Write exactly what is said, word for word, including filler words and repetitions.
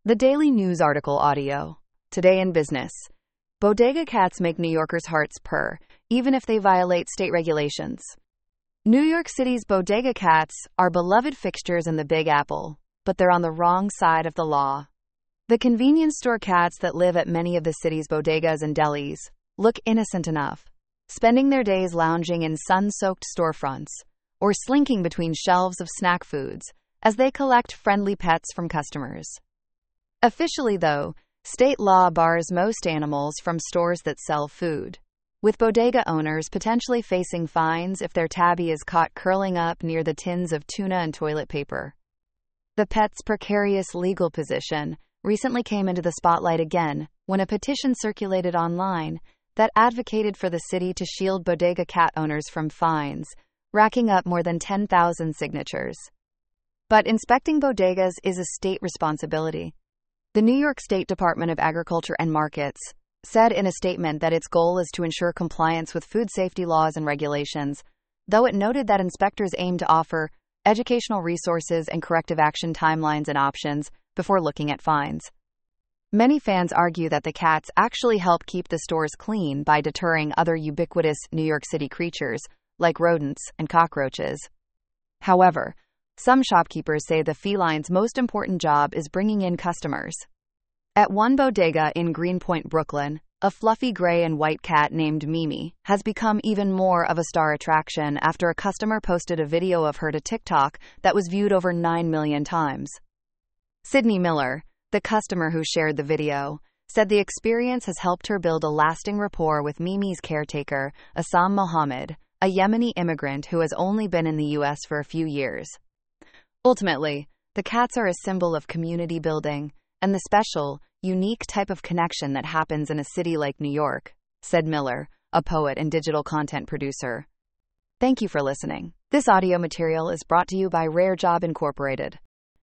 The Daily News article audio. Today in business. Bodega cats make New Yorkers' hearts purr, even if they violate state regulations. New York City's bodega cats are beloved fixtures in the Big Apple, but they're on the wrong side of the law. The convenience store cats that live at many of the city's bodegas and delis look innocent enough, spending their days lounging in sun-soaked storefronts or slinking between shelves of snack foods as they collect friendly pets from customers. Officially, though, state law bars most animals from stores that sell food, with bodega owners potentially facing fines if their tabby is caught curling up near the tins of tuna and toilet paper. The pet's precarious legal position recently came into the spotlight again when a petition circulated online that advocated for the city to shield bodega cat owners from fines, racking up more than ten thousand signatures. But inspecting bodegas is a state responsibility. The New York State Department of Agriculture and Markets said in a statement that its goal is to ensure compliance with food safety laws and regulations, though it noted that inspectors aim to offer educational resources and corrective action timelines and options before looking at fines. Many fans argue that the cats actually help keep the stores clean by deterring other ubiquitous New York City creatures like rodents and cockroaches. However, some shopkeepers say the feline's most important job is bringing in customers. At one bodega in Greenpoint, Brooklyn, a fluffy gray and white cat named Mimi has become even more of a star attraction after a customer posted a video of her to TikTok that was viewed over nine million times. Sydney Miller, the customer who shared the video, said the experience has helped her build a lasting rapport with Mimi's caretaker, Assam Mohammed, a Yemeni immigrant who has only been in the U S for a few years. Ultimately, the cats are a symbol of community building and the special, unique type of connection that happens in a city like New York, said Miller, a poet and digital content producer. Thank you for listening. This audio material is brought to you by Rare Job Incorporated.